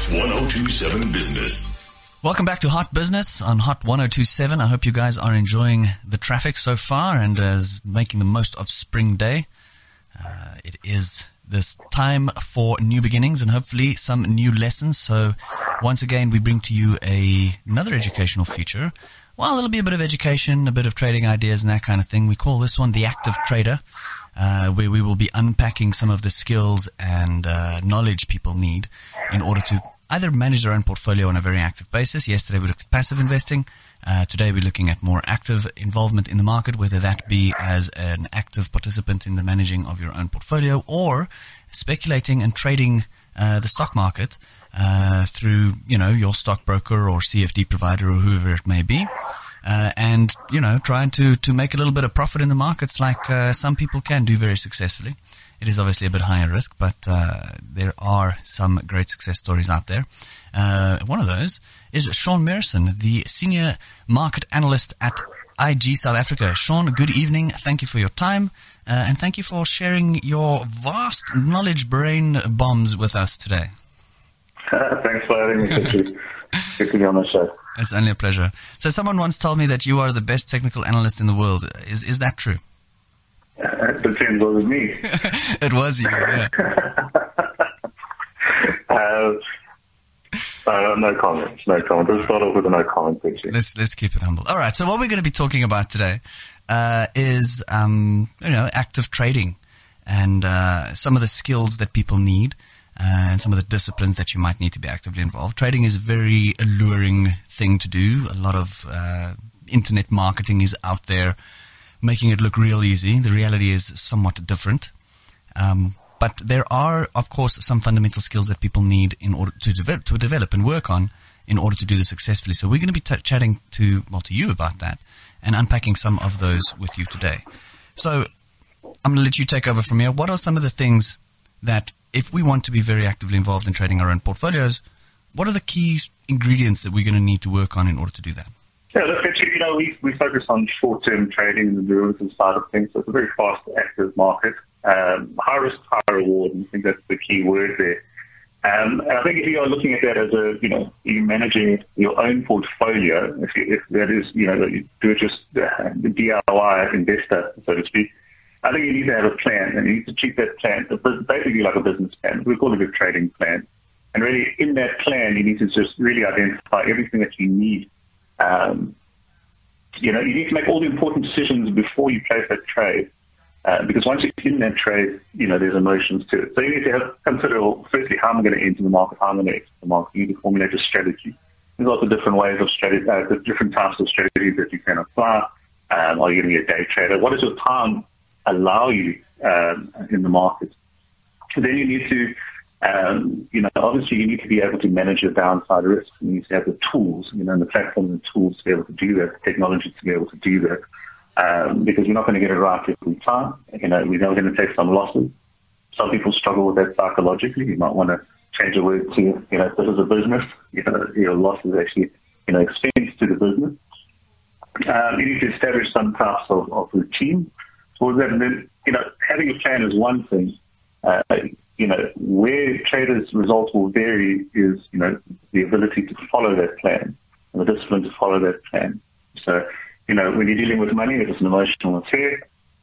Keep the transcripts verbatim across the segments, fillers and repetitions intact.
one oh two seven Business. Welcome back to Hot Business on Hot one oh two seven. I hope you guys are enjoying the traffic so far and uh, making the most of spring day. Uh, it is this time for new beginnings and hopefully some new lessons. So once again, we bring to you a, another educational feature. Well, it'll be a bit of education, a bit of trading ideas and that kind of thing. We call this one the Active Trader, uh, where we will be unpacking some of the skills and uh, knowledge people need in order to either manage their own portfolio on a very active basis. Yesterday we looked at passive investing. Uh, today we're looking at more active involvement in the market, whether that be as an active participant in the managing of your own portfolio or speculating and trading uh, the stock market uh, through, you know, your stockbroker or C F D provider or whoever it may be. Uh, and, you know, trying to, to make a little bit of profit in the markets like uh, some people can do very successfully. It is obviously a bit higher risk, but uh, there are some great success stories out there. Uh, one of those is Sean Merson, the Senior Market Analyst at I G South Africa. Sean, good evening. Thank you for your time, uh, and thank you for sharing your vast knowledge brain bombs with us today. Thanks for having me. Good to be on the show. It's only a pleasure. So someone once told me that you are the best technical analyst in the world. Is is that true? It depends what it was me. It was you, yeah. uh, uh, no comments, no comments. Let's start off with a no comment section. Let's, let's keep it humble. All right, so what we're going to be talking about today uh, is, um, you know, active trading and uh, some of the skills that people need uh, and some of the disciplines that you might need to be actively involved. Trading is a very alluring thing to do. A lot of uh, internet marketing is out there, making it look real easy. The reality is somewhat different. Um, but there are, of course, some fundamental skills that people need in order to develop, to develop and work on in order to do this successfully. So we're going to be t- chatting to, well, to you about that and unpacking some of those with you today. So I'm going to let you take over from here. What are some of the things that, if we want to be very actively involved in trading our own portfolios, what are the key ingredients that we're going to need to work on in order to do that? Yeah, look, actually, you know, we, we focus on short-term trading and the derivatives side of things. So it's a very fast, active market. Um, high risk, high reward, and I think that's the key word there. Um, and I think if you are looking at that as a, you know, you're managing your own portfolio, if, you, if that is, you know, you do it just uh, the D I Y investor, so to speak, I think you need to have a plan, and you need to treat that plan basically like a business plan. We call it a trading plan. And really, in that plan, you need to just really identify everything that you need. Um, you know, you need to make all the important decisions before you place that trade, uh, because once you're in that trade, you know, there's emotions to it. So you need to have, consider, well, firstly, how am I going to enter the market, how am I going to exit the market. You need to formulate a strategy. There's lots of different ways of strategy, uh, the different types of strategies that you can apply. Um, are you going to be a day trader? What does your time allow you um, in the market? And then you need to Um, you know, obviously you need to be able to manage your downside risks. You need to have the tools, you know, and the platform and the tools to be able to do that, the technology to be able to do that, um, because you're not going to get it right every time. You know, we're going to take some losses. Some people struggle with that psychologically. You might want to change the word to, you know, this is a business. You know, your loss is actually, you know, expense to the business. Um, you need to establish some types of, of routine for that. And then, you know, having a plan is one thing. Uh, You know, where traders' results will vary is, you know, the ability to follow that plan and the discipline to follow that plan. So, you know, when you're dealing with money, it's an emotional affair,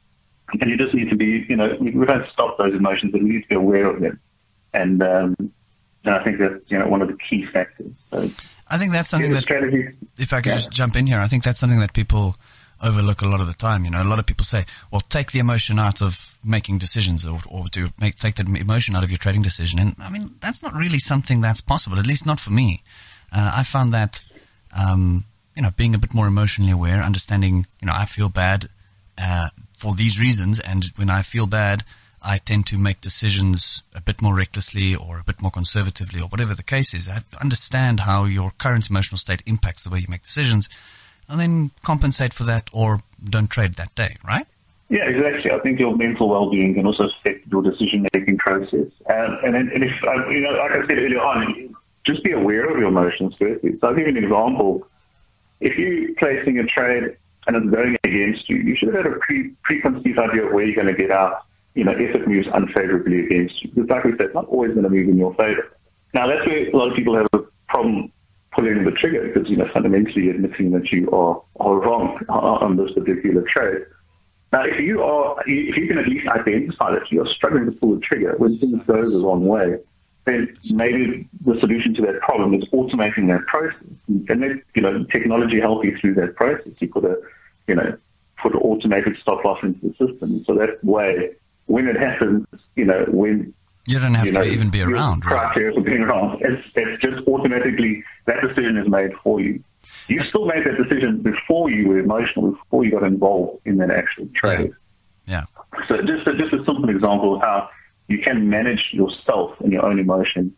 and you just need to be, you know, we don't stop those emotions, but we need to be aware of them. And, um, and I think that's, you know, one of the key factors. So, I think that's something yeah, that, strategy, if I could yeah. just jump in here, I think that's something that people overlook a lot of the time. You know, a lot of people say, well, take the emotion out of making decisions, or, or to make, take the emotion out of your trading decision. And I mean, that's not really something that's possible, at least not for me. Uh, I found that, um, you know, being a bit more emotionally aware, understanding, you know, I feel bad, uh, for these reasons. And when I feel bad, I tend to make decisions a bit more recklessly or a bit more conservatively or whatever the case is. I understand how your current emotional state impacts the way you make decisions, and then compensate for that or don't trade that day, right? Yeah, exactly. I think your mental well-being can also affect your decision-making process. Um, and, and if, uh, you know, like I said earlier on, just be aware of your emotions firstly. So I'll give you an example. If you're placing a trade and it's going against you, you should have had a pre- preconceived idea of where you're going to get out, you know, if it moves unfavorably against you. Because like we said, it's not always going to move in your favor. Now, that's where a lot of people have a problem pulling the trigger because, you know, fundamentally admitting that you are, are wrong on this particular trade. Now, if you are, if you can at least identify that you're struggling to pull the trigger when things go the wrong way, then maybe the solution to that problem is automating that process. And let, you know, technology help you through that process. You put a, you know, put an automated stop loss into the system. So that way, when it happens, you know, when you don't have you to know, even be around, right? Criteria for being around. It's, it's just automatically that decision is made for you. You still made that decision before you were emotional, before you got involved in that actual trade. Yeah. yeah. So just a, just a simple example of how you can manage yourself and your own emotion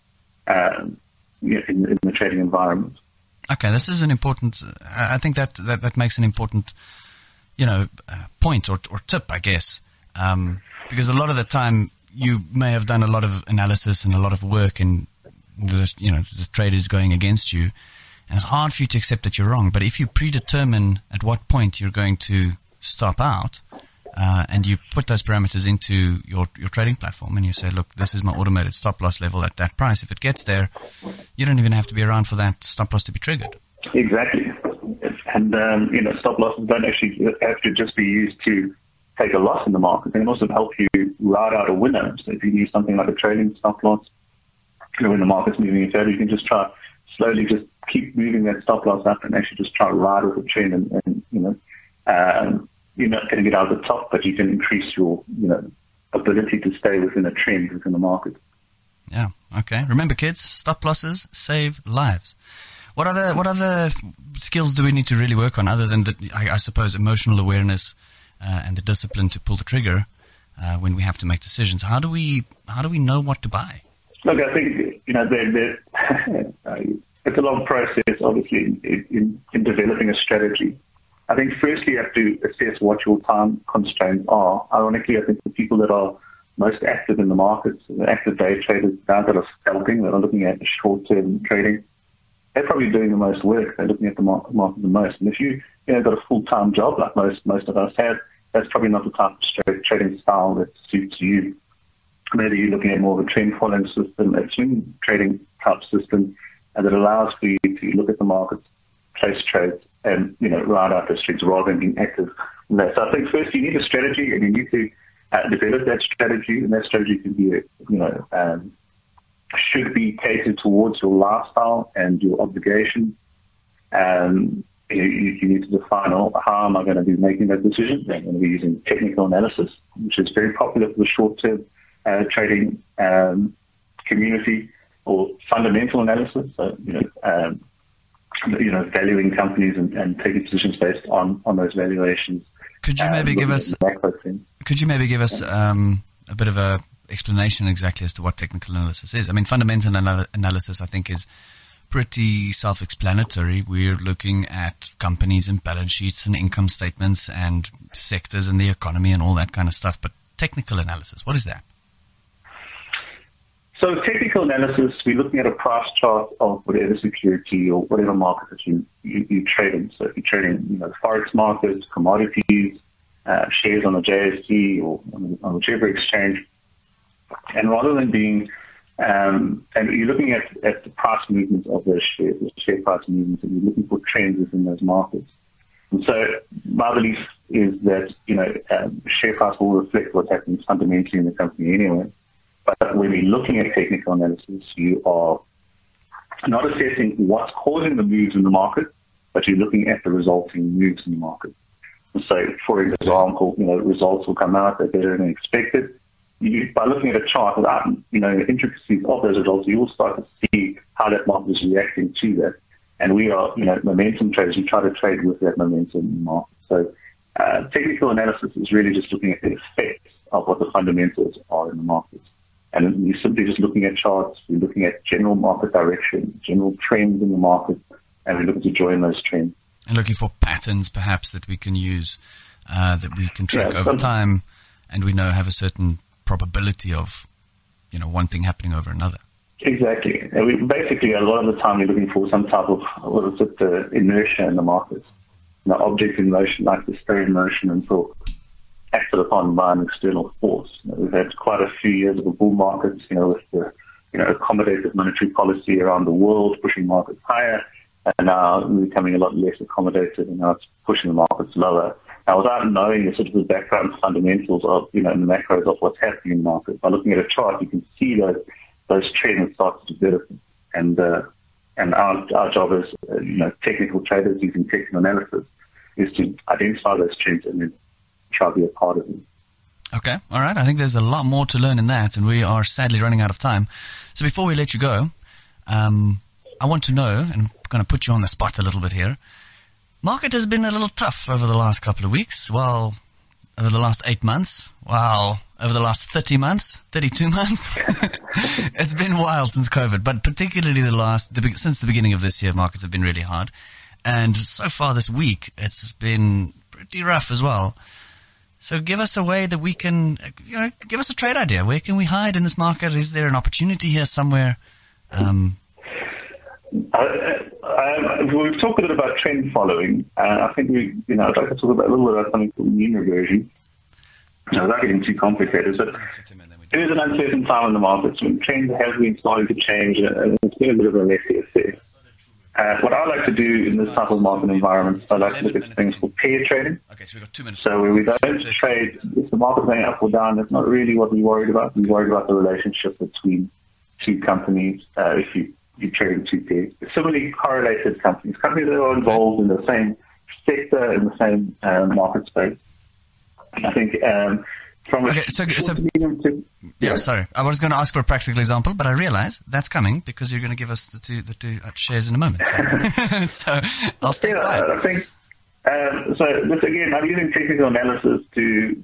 um, in, in the trading environment. Okay, this is an important. I think that that, that makes an important, you know, uh, point or or tip, I guess, um, because a lot of the time you may have done a lot of analysis and a lot of work, and the you know the trade is going against you. And it's hard for you to accept that you're wrong. But if you predetermine at what point you're going to stop out, uh, and you put those parameters into your, your trading platform and you say, look, this is my automated stop loss level at that price. If it gets there, you don't even have to be around for that stop loss to be triggered. Exactly. And, um, you know, stop losses don't actually have to just be used to take a loss in the market. They can also help you ride out a winner. So if you use something like a trading stop loss, you know, when the market's moving in favor, you can just try slowly just keep moving that stop loss up and actually just try to ride with the trend and, and you know, um, you're not going to get out of the top, but you can increase your, you know, ability to stay within a trend within the market. Yeah. Okay. Remember, kids, stop losses save lives. What other, what other skills do we need to really work on other than the, I, I suppose, emotional awareness, uh, and the discipline to pull the trigger, uh, when we have to make decisions? How do we, how do we know what to buy? Look, I think, you know, they're, they're, it's a long process, obviously, in, in, in developing a strategy. I think firstly you have to assess what your time constraints are. Ironically, I think the people that are most active in the markets, the active day traders, guys that are scalping, that are looking at short-term trading, they're probably doing the most work. They're looking at the market, market the most. And if you, you know, got a full-time job like most most of us have, that's probably not the type of trading style that suits you. Maybe you're looking at more of a trend following system, a swing trading type system, and that allows for you to look at the markets, place trades, and, you know, ride out those trades rather than being active in that. So I think first you need a strategy, and you need to uh, develop that strategy, and that strategy can be, you know, um, should be catered towards your lifestyle and your obligations. Um, you, you need to define, oh, how am I going to be making that decision? I'm going to be using technical analysis, which is very popular for the short-term Uh, trading um, community, or fundamental analysis, so, you know, um, you know, valuing companies and, and taking positions based on, on those valuations. Could you maybe uh, give us? Could you maybe give us um, a bit of a explanation exactly as to what technical analysis is? I mean, fundamental anal- analysis, I think, is pretty self-explanatory. We're looking at companies and balance sheets and income statements and sectors and the economy and all that kind of stuff. But technical analysis, what is that? So technical analysis, we're looking at a price chart of whatever security or whatever market that you, you, you trade in. So if you're trading, you know, forex markets, commodities, uh, shares on the J S E or on, on whichever exchange, and rather than being, um, and you're looking at, at the price movements of those shares, the share price movements, and you're looking for trends within those markets. And so my belief is that, you know, um, share price will reflect what's happening fundamentally in the company anyway. But when you're looking at technical analysis, you are not assessing what's causing the moves in the market, but you're looking at the resulting moves in the market. And so, for example, you know, results will come out, they're better than expected. You, by looking at a chart without, you know, the intricacies of those results, you will start to see how that market is reacting to that. And we are, you know, momentum traders. We try to trade with that momentum in the market. So uh, technical analysis is really just looking at the effects of what the fundamentals are in the market. And we're simply just looking at charts, we're looking at general market direction, general trends in the market, and we're looking to join those trends. And looking for patterns, perhaps, that we can use, uh, that we can track yeah, over time, and we know have a certain probability of, you know, one thing happening over another. Exactly. And we, basically, a lot of the time, you're looking for some type of, what is it, uh, inertia in the market. You know, object in motion, like to stay in motion until acted upon by an external force. You know, we've had quite a few years of a bull market, you know, with the you know, accommodative monetary policy around the world, pushing markets higher, and now becoming a lot less accommodative, and now it's pushing the markets lower. Now, without knowing the sort of the background fundamentals of, you know, the macros of what's happening in the market, by looking at a chart, you can see those those trends start to develop. And uh, and our our job as uh, you know, technical traders using technical analysis is to identify those trends and then try to be a part of them. Okay, all right. I think there's a lot more to learn in that, and we are sadly running out of time. So before we let you go, um, I want to know, and I'm going to put you on the spot a little bit here. Market has been a little tough over the last couple of weeks. Well, over the last eight months. Wow. Over the last thirty months, thirty-two months. It's been a while since COVID, but particularly the last, the, since the beginning of this year, markets have been really hard. And so far this week, it's been pretty rough as well. So give us a way that we can, you know, give us a trade idea. Where can we hide in this market? Is there an opportunity here somewhere? Um, uh, uh, we've talked a bit about trend following. Uh, I think we, you know, I'd like to talk about a little bit about something called mean reversion. No, without getting too complicated, but it is an uncertain time in the markets when trends have been starting to change, and it's been a bit of a messy affair. Uh, what I like to do in this type of market environment, I like to look at things called pair trading. Okay, so we've got two minutes. So where we don't trade, if the market's going up or down, that's not really what we're worried about. We're worried about the relationship between two companies uh, if you, you trade in two pairs. Similarly, correlated companies, companies that are involved in the same sector, in the same uh, market space. I think um, from a okay, so, so to, yeah, yeah, sorry. I was going to ask for a practical example, but I realize that's coming because you're going to give us the two, the two shares in a moment. So, so I'll stay yeah, quiet. I think um, so. This again, I'm using technical analysis to,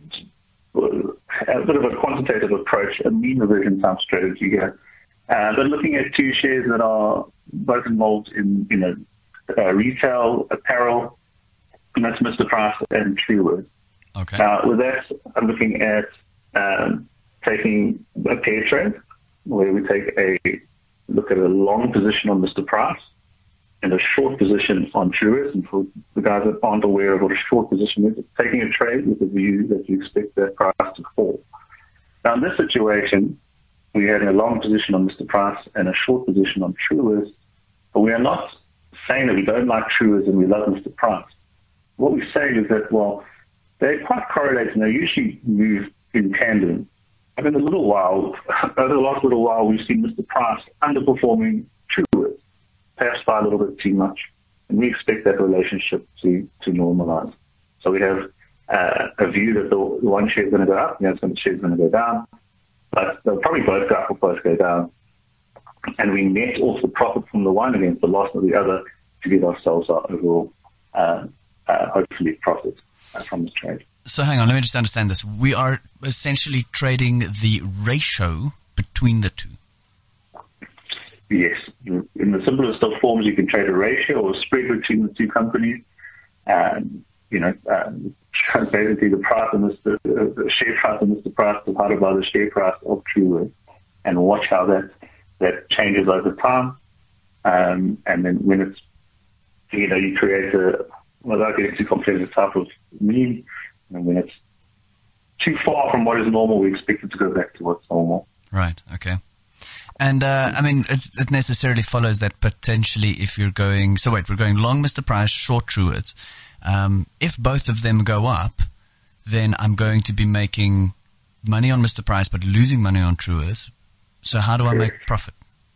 to a bit of a quantitative approach, a mean reversion type strategy here. Uh, but looking at two shares that are both involved in, you know, uh, retail, apparel, and that's Mister Price and Truworths. Okay. Now, with that, I'm looking at um, taking a pair trade, where we take a look at a long position on Mister Price and a short position on Truworths. And for the guys that aren't aware of what a short position is, it's taking a trade with the view that you expect that price to fall. Now, in this situation, we had a long position on Mister Price and a short position on Truworths, but we are not saying that we don't like Truworths and we love Mister Price. What we're saying is that, well, they're quite correlated, and they usually move in tandem. And in a little while, over the last little while, we've seen Mister Price underperforming Truworths, perhaps by a little bit too much. And we expect that relationship to, to normalize. So we have uh, a view that the one share is going to go up, the other share is going to go down, but they'll probably both go up or both go down. And we net off the profit from the one against the loss of the other to give ourselves our overall, uh, uh, hopefully, profit from the trade. So hang on, let me just understand this. We are essentially trading the ratio between the two. Yes. In the simplest of forms, you can trade a ratio or a spread between the two companies. Um, you know, um, basically the price of Mister the share price of Mister Price divided by the share price of Truworths, and watch how that that changes over time. Um, and then when it's, you know, you create a, without getting too complex, type of mean, and when it's too far from what is normal, we expect it to go back to what's normal. Right. Okay. And uh, I mean, it, it necessarily follows that potentially, if you're going, so wait, we're going long Mister Price, short Truworths. Um, if both of them go up, then I'm going to be making money on Mister Price, but losing money on Truworths. So how do I make profit?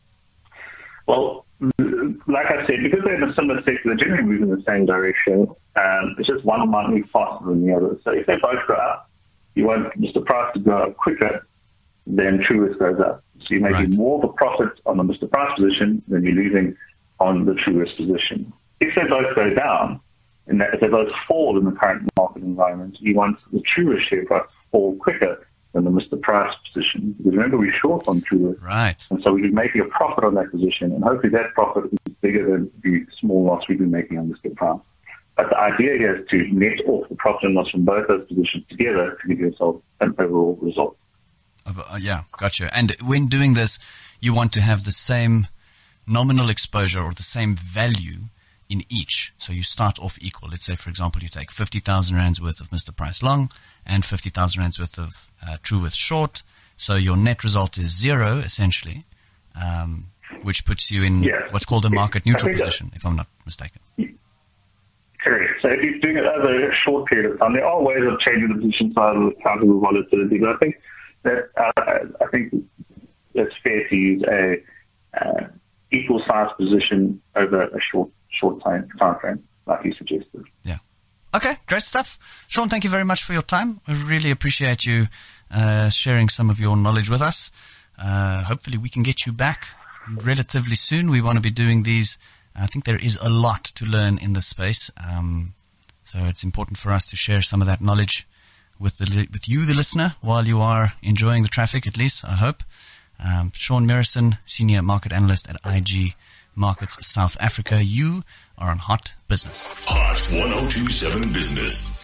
Well, like I said, because they're in a similar sector, they're generally moving in the same direction. Um, it's just one might move faster than the other. So if they both go up, you want Mister Price to go up quicker than Truworths goes up. So you're making right. more of a profit on the Mister Price position than you're losing on the Truworths position. If they both go down, and that if they both fall in the current market environment, you want the Truworths share price to fall quicker than the Mister Price position. Because remember, we're short on Truworths. Right. And so we've been making a profit on that position, and hopefully that profit is bigger than the small loss we've been making on Mister Price. But the idea here is to net off the profit and loss from both those positions together to give yourself an overall result. Uh, yeah, gotcha. And when doing this, you want to have the same nominal exposure or the same value in each. So you start off equal. Let's say, for example, you take fifty thousand rands worth of Mister Price long and fifty thousand rands worth of uh, Truworths short. So your net result is zero, essentially. um, which puts you in yes. what's called a market neutral position, that, if I'm not mistaken. Correct. So if you're doing it over a short period of time, there are ways of changing the position size of the counter with volatility, but I think that uh, I think it's fair to use a uh, equal size position over a short short time time frame, like you suggested. Yeah. Okay, great stuff. Sean, thank you very much for your time. I really appreciate you uh, sharing some of your knowledge with us. Uh, hopefully we can get you back relatively soon. We want to be doing these. I think there is a lot to learn in this space. Um, so it's important for us to share some of that knowledge with the, with you, the listener, while you are enjoying the traffic, at least, I hope. Um, Sean Murison, Senior Market Analyst at I G Markets South Africa. You are on Hot Business. Hot ten twenty-seven Business.